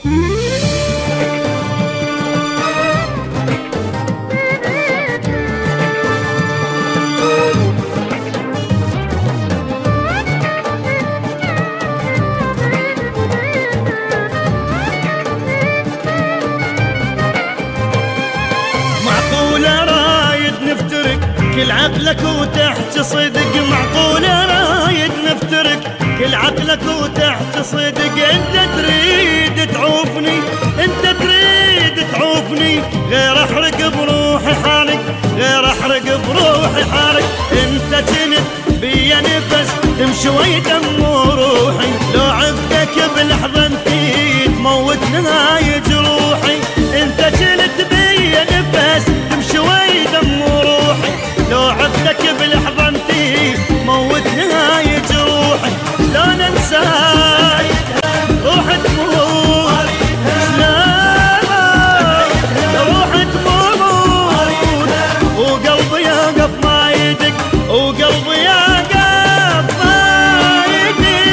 كل عقلك وتحت صدق، معقول رايد نفترق كل عقلك وتحت صدق. انت تريد تعوفني، انت تريد تعوفني، غير احرق بروحي حارق، غير احرق بروحي حارق. انت جنت بيا نفس تمشي دم روحي، لو عفتك بلحظة انتي تموت نهاية جروحي. انت جنت بيا نفس تمشي دم روحي، لو عفتك بلحظة انتي موت نهاية جروحي. لا ننساك روح تموت، روح تموت، وقلبي يقف ما يدق، وقلبي يقف ما يدق.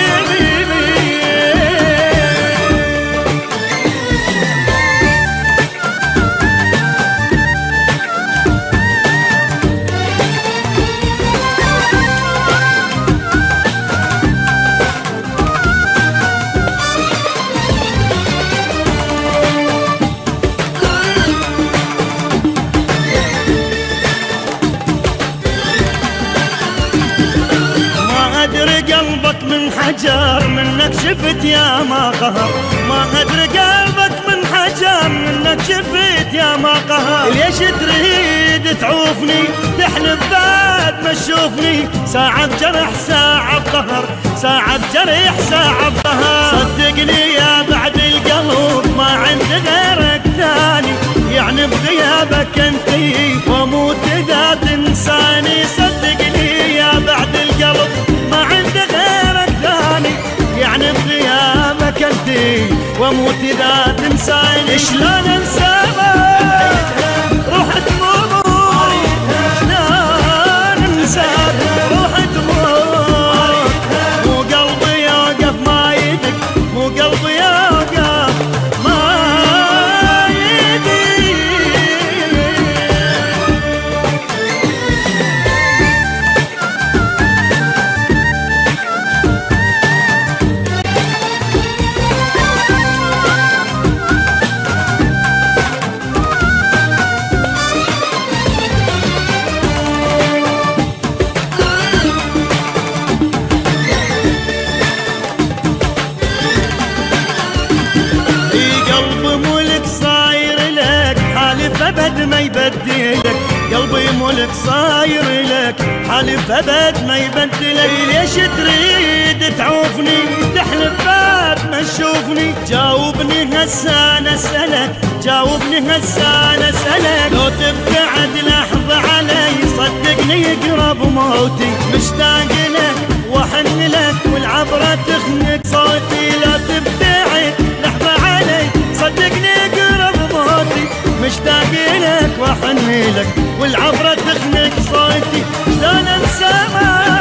قلبك من حجر منك شفت يا ما قهر، ما أدري قلبك من حجر منك شفت يا ما قهر. ليش تريد تعوفني تحلف بعد ما تشوفني، ساعة بجرح ساعة بقهر، ساعة بجرح ساعة بقهر. صدقني يا بعد القلب ما عندي غيرك ثاني، يعني بغيابك انتي واموت اذا تنساني. صدقني يا بعد القلب ما عندي غيرك ثاني، يعني بغيابك انتي واموت اذا تنساني. شلون انساك روح تموت، شلون انساك روح تموت، مو قلبي يوقف ما يدق، مو قلبي يوقف ما يدق. أبد ما يبدلك، قلبي ملك صاير لك، حالف أبد ما يبدلك. ليش تريد تعوفني تحلف بعد ما تشوفني؟ جاوبني هسه أنا أسألك، جاوبني هسه أنا أسألك. لو تبتعد لحظة علي صدقني يقرب موتي، مشتاق لك وأحن لك والعبرة تخنق صوتي. لا تبتعد لحظة علي صدقني يقرب موتي، مشتاق لك واحن لك والعبرة تخنق صوتي. شلون انسى